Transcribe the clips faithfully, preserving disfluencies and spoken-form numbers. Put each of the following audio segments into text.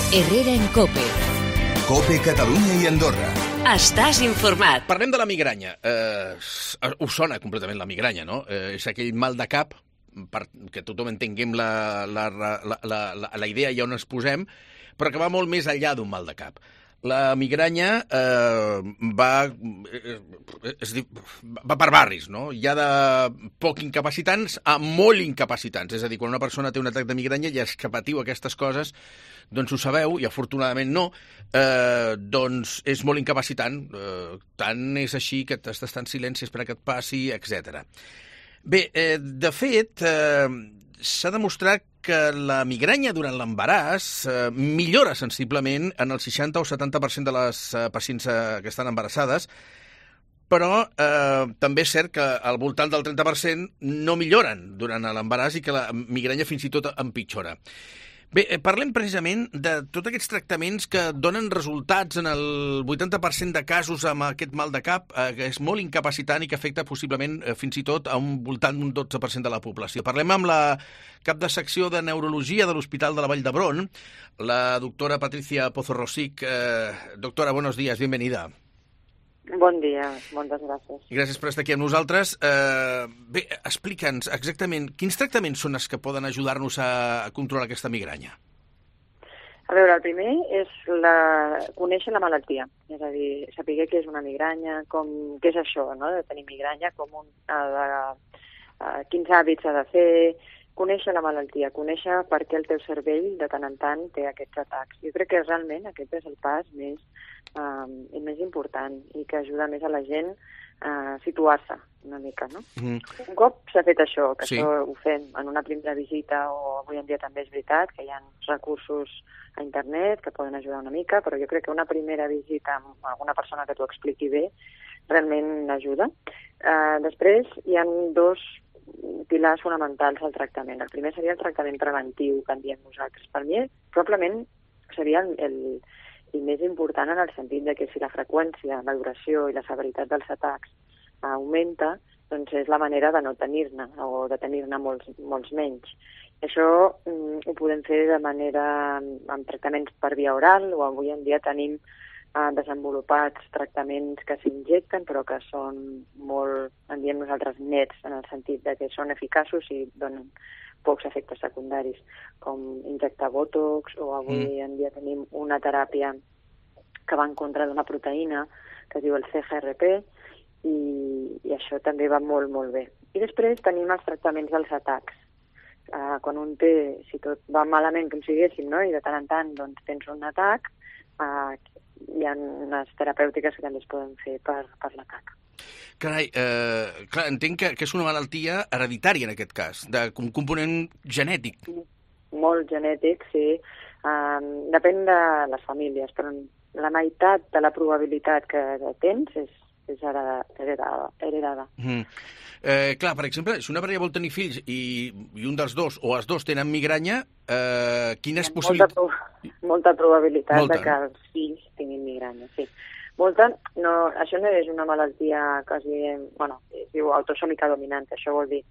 Herrera en COPE. COPE Catalunya i Andorra. Estàs informat. Parlem de la migranya. Eh, us sona completament la migranya, no? Eh, és aquell mal de cap, perquè tothom entenguem la, la, la, la, la, la idea i on ens posem, però que va molt més enllà d'un mal de cap. La migranya eh, va, eh, es, va per barris, no? Hi ha de poc incapacitants a molt incapacitants. És a dir, quan una persona té un atac de migranya i és que patiu aquestes coses, doncs ho sabeu, i afortunadament no, eh, doncs és molt incapacitant. Eh, tant és així que t'has d'estar en silenci, esperar que et passi, etcètera. Bé, eh, de fet, eh, s'ha demostrat que la migranya durant l'embaràs eh, millora sensiblement en el seixanta o setanta per cent de les eh, pacients eh, que estan embarassades, però eh, també és cert que al voltant del trenta per cent no milloren durant l'embaràs i que la migranya fins i tot empitjora. Bé, parlem precisament de tots aquests tractaments que donen resultats en el vuitanta per cent de casos amb aquest mal de cap, eh, que és molt incapacitant i que afecta possiblement eh, fins i tot a un voltant d'un dotze per cent de la població. Parlem amb la cap de secció de Neurologia de l'Hospital de la Vall d'Hebron, la doctora Patricia Pozo Rosic. Eh, doctora, buenos días, bienvenida. Bon dia, moltes gràcies. Gràcies per estar aquí amb nosaltres. Eh, bé, explica'ns exactament quins tractaments són els que poden ajudar-nos a controlar aquesta migranya. A veure, el primer és la... conèixer la malaltia, és a dir, saber què és una migranya, com... què és això, no?, de tenir migranya, com un... de... quins hàbits ha de fer, conèixer la malaltia, conèixer per què el teu cervell de tant en tant té aquests atacs. Jo crec que realment aquest és el pas més Um, i més important i que ajuda més a la gent a situar-se una mica, no? Mm. Un cop s'ha fet això, que sí. Això ho fem en una primera visita, o avui en dia també és veritat que hi ha recursos a internet que poden ajudar una mica, però jo crec que una primera visita amb alguna persona que t'ho expliqui bé realment ajuda. Uh, després hi ha dos pilars fonamentals al tractament. El primer seria el tractament preventiu que en diem nosaltres. Per mi, probablement seria el, el i més important en el sentit de que si la freqüència, la duració i la severitat dels atacs augmenta, doncs és la manera de no tenir-ne o de tenir-ne molts, molts menys. Això mm, ho podem fer de manera amb tractaments per via oral, o avui en dia tenim eh, desenvolupats tractaments que s'injecten però que són molt, en diem nosaltres, nets, en el sentit de que són eficaços i donen pocs efectes secundaris, com injectar botox, o avui mm. en dia tenim una teràpia que va en contra d'una proteïna que es diu el C G R P, i, i això també va molt, molt bé. I després tenim els tractaments dels atacs. Uh, quan un té, si tot va malament com siguéssim, no?, i de tant en tant doncs, tens un atac, uh, hi ha unes terapèutiques que també es poden fer per, per l'atac. Carai, eh, clar, entenc que, que és una malaltia hereditària en aquest cas, de un component genètic. Molt genètic, sí. Um, depèn de les famílies, però la meitat de la probabilitat que tens és, és heredada. heredada. Mm. Eh, clar, per exemple, si una parella vol tenir fills i, i un dels dos o els dos tenen migranya, eh, quina és possibilitat? Molta, molta probabilitat molta. de que els fills tinguin migranya, sí. Molta, no, això no és una malaltia quasi, bueno, es diu autosòmica dominant, això vol dir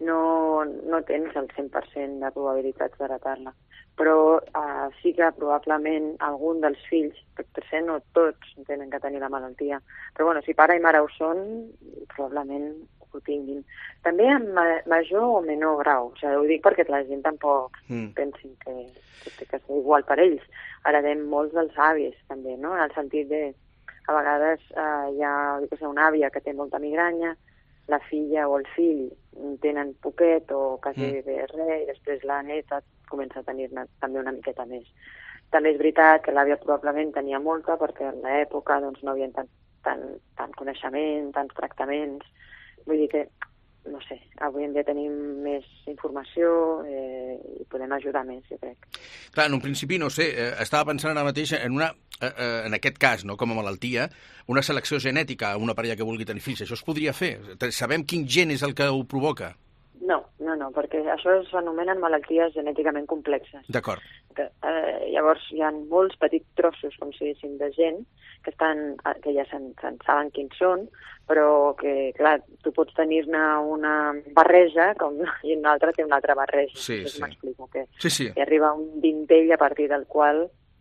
no, no tens el cent per cent de probabilitats d'heretar-la, però eh, sí que probablement algun dels fills, potser no tots tenen que tenir la malaltia, però bueno, si pare i mare ho són, probablement ho tinguin. També en ma major o menor grau, o sigui, ho dic perquè la gent tampoc mm. pensi que, que té que ser igual per ells. Heredem molts dels avis també, no?, en el sentit de a vegades eh, hi ha que sé, una àvia que té molta migranya, la filla o el fill tenen poquet o quasi mm. bé res, i després la neta comença a tenir-ne també una miqueta més. També és veritat que l'àvia probablement tenia molta perquè en l'època doncs, no hi havia tant, tant, tant coneixement, tants tractaments. Vull dir que, no sé, avui en dia tenim més informació eh, i podem ajudar més, jo crec. Clar, en un principi, no sé, eh, estava pensant ara mateix en una, eh, eh, en aquest cas, no, com a malaltia, una selecció genètica a una parella que vulgui tenir fills. Això es podria fer? Sabem quin gen és el que ho provoca? No, no, no, perquè això s'anomenen malalties genèticament complexes. D'acord. Eh, llavors hi ha molts petits trossos, com si diguéssim, de gent que, estan, que ja se'n se saben quins són, però que, clar, tu pots tenir-ne una barreja com, i una altra té una altra barreja. Sí, no sé si sí. m'explico, que sí, sí. hi arriba un vintell a partir del qual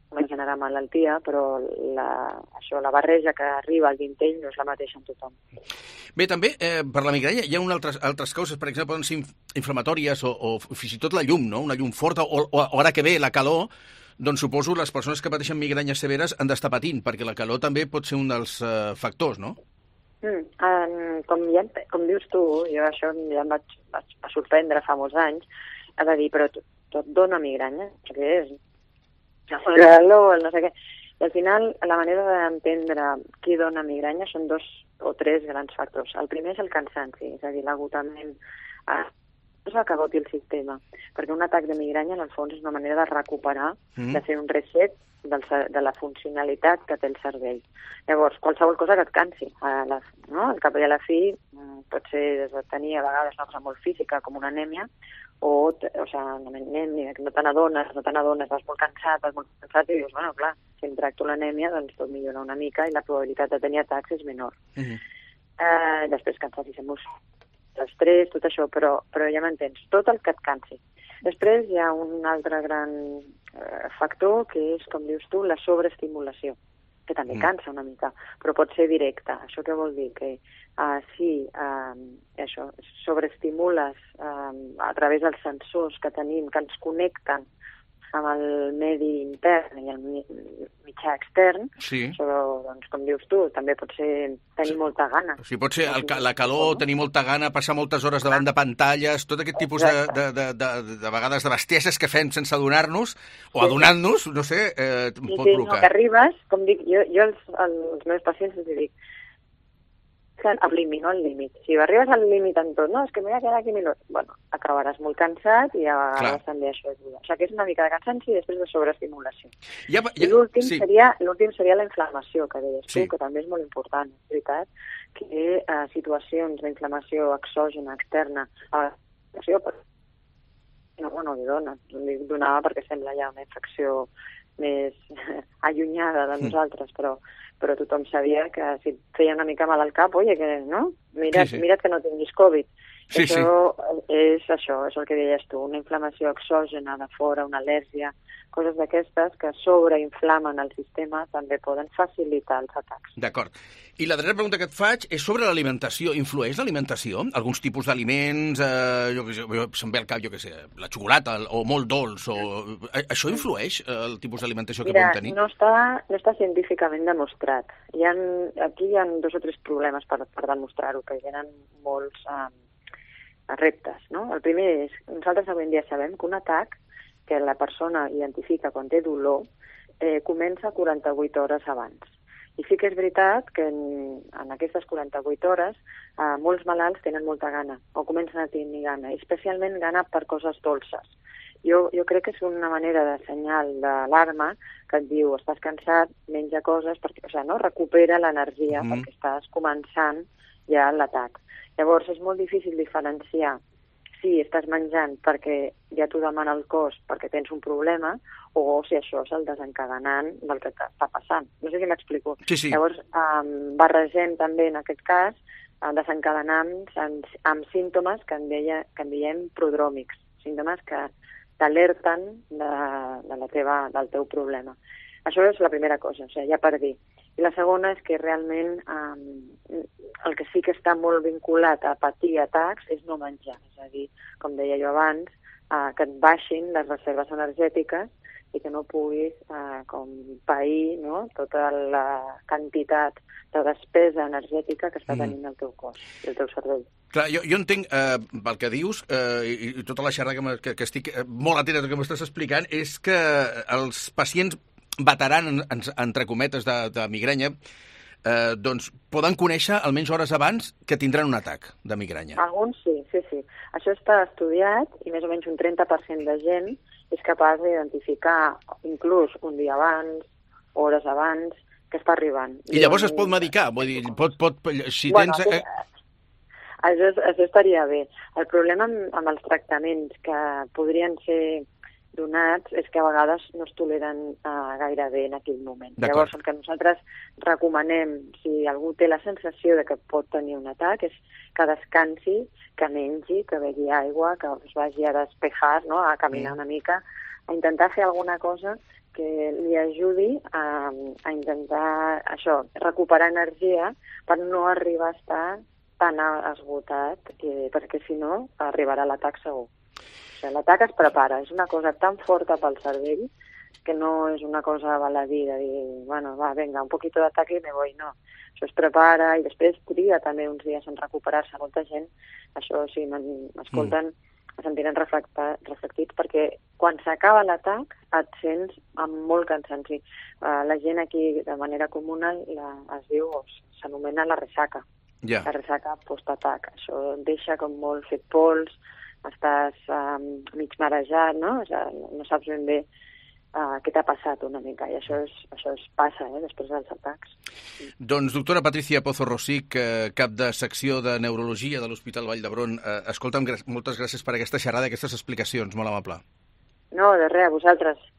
pot generar malaltia, però la, això, la barreja que arriba al dintell no és la mateixa en tothom. Bé, també, eh, per la migranya hi ha unes altres, altres causes, per exemple, poden ser inflamatòries o, o fins i tot la llum, no? Una llum forta, o, o, o ara que ve la calor, doncs suposo les persones que pateixen migranyes severes han d'estar patint, perquè la calor també pot ser un dels eh, factors, no? Mm, um, com, ja, com dius tu, jo això ja em vaig, vaig sorprendre fa molts anys, ha de dir, però tot, tot dona migranya, què és? El calor, el no sé què. I al final, la manera d'entendre qui dona migranya són dos o tres grans factors. El primer és el cansanci, és a dir, l'agotament. Eh, és el que agoti el sistema, perquè un atac de migranya, en el fons, és una manera de recuperar, mm. de fer un reset del, de la funcionalitat que té el cervell. Llavors, qualsevol cosa que et cansi. A la, no? Al cap i a la fi, pot ser des de tenir a vegades una cosa molt física, com una anèmia, o, o sigui, una anèmia, que no te n'adones, no te n'adones, vas molt cansat, vas molt cansat, i dius, bueno, clar, si em tracto l'anèmia, doncs tot millora una mica i la probabilitat de tenir atacs és menor. Mm -hmm. eh, després cansatis emocionals, l'estrès, tot això, però, però ja m'entens, tot el que et cansi. Després hi ha un altre gran eh, factor que és, com dius tu, la sobreestimulació, que també mm. cansa una mica, però pot ser directa. Això què vol dir? Que uh, si uh, això, sobreestimules uh, a través dels sensors que tenim, que ens connecten amb el medi intern i el mitjà extern, sí. Això, doncs, com dius tu, també pot ser tenir sí. molta gana. O sigui, pot ser el, la calor, tenir molta gana, passar moltes hores davant de pantalles, tot aquest tipus de, de, de, de, de vegades de bestieses que fem sense adonar-nos, o sí. adonant-nos, no sé, eh, sí, pot sí, provocar. No, que arribes, com dic, jo, jo als, als meus pacients els dic, al límit, no al límit. Si arribes al límit en tot, no, és que m'he de quedar aquí mil hores. Bueno, acabaràs molt cansat i a vegades també això ajuda. O sigui, que és una mica de cansanci i després de sobreestimulació. Ja, ja, I l'últim sí. seria, l'últim seria la inflamació, que deies tu, sí. que també és molt important, és veritat, que eh, situacions d'inflamació exògena, externa, a la no, bueno, li dona, li donava perquè sembla ja una infecció més allunyada de nosaltres, però però tothom sabia que si et feia una mica mal al cap, oye, que no? Mira't, sí, sí. mira't que no tinguis Covid. Sí, això sí. és això, és el que deies tu, una inflamació exògena de fora, una al·lèrgia, coses d'aquestes que sobreinflamen el sistema també poden facilitar els atacs. D'acord. I la darrera pregunta que et faig és sobre l'alimentació. Influeix l'alimentació? Alguns tipus d'aliments, eh, jo que sé, se'm ve al cap, jo que sé, la xocolata o molt dolç, o... això influeix, el tipus d'alimentació que Mira, podem tenir? No està, no està científicament demostrat. Hi ha, aquí hi ha dos o tres problemes per, per demostrar-ho, que hi ha molts eh, reptes, no? El primer és, nosaltres avui en dia sabem que un atac que la persona identifica quan té dolor eh, comença quaranta-vuit hores abans. I sí que és veritat que en, en aquestes quaranta-vuit hores eh, molts malalts tenen molta gana, o comencen a tenir gana, especialment gana per coses dolces. Jo, jo crec que és una manera de senyal d'alarma que et diu, estàs cansat, menja coses, perquè, o sigui, no? recupera l'energia mm. perquè estàs començant ja l'atac. Llavors és molt difícil diferenciar si estàs menjant perquè ja t'ho demana el cos perquè tens un problema o si això és el desencadenant del que està passant. No sé si m'explico. Sí, sí. Llavors, um, barregem també en aquest cas uh, desencadenants amb, amb símptomes que en, deia, que en diem prodròmics, símptomes que t'alerten de, de la teva, del teu problema. Això és la primera cosa, o sigui, ja per dir. I la segona és que realment um, el que sí que està molt vinculat a patir atacs és no menjar. És a dir, com deia jo abans, uh, que et baixin les reserves energètiques i que no puguis uh, com pair no? tota la quantitat de despesa energètica que està tenint el teu cos i el teu cervell. Clar, jo, jo entenc eh, el que dius eh, i, i tota la xerrada que, que, que estic molt atenta al que m'estàs explicant és que els pacients veterans, en, entre cometes, de, de migranya, eh, doncs poden conèixer almenys hores abans que tindran un atac de migranya. Alguns sí, sí, sí. Això està estudiat i més o menys un trenta per cent de gent és capaç d'identificar inclús un dia abans, hores abans, que està arribant. I llavors es pot medicar? Vull dir, pot, pot, si bueno, tens... Eh... Això, això estaria bé. El problema amb, amb els tractaments que podrien ser donats és que a vegades no es toleren uh, gaire bé en aquell moment. Llavors, el que nosaltres recomanem, si algú té la sensació de que pot tenir un atac, és que descansi, que mengi, que begui aigua, que es vagi a despejar, no? A caminar una mica, a intentar fer alguna cosa que li ajudi a, a intentar això, recuperar energia per no arribar a estar tan esgotat, eh, perquè si no arribarà l'atac segur. O sigui, l'atac es prepara, és una cosa tan forta pel cervell que no és una cosa baladí de dir, bueno, va, venga, un poquito d'atac i me voy, no. Això es prepara i després triga també uns dies en recuperar-se. Molta gent, això, si m'escolten, mm. es sentiran reflectits perquè quan s'acaba l'atac et sents amb molt cansanci. Uh, la gent aquí, de manera comuna, la, es diu, s'anomena la ressaca. Yeah. La ressaca post-atac. Això et deixa com molt fet pols, estàs um, mig marejat, no? O sigui, no saps ben bé Uh, què t'ha passat una mica, i això, és, això es passa eh, després dels atacs. Doncs, doctora Patricia Pozo Rosic, eh, cap de secció de Neurologia de l'Hospital Vall d'Hebron, eh, escolta'm, moltes gràcies per aquesta xerrada, aquestes explicacions, molt amable. No, de res, a vosaltres.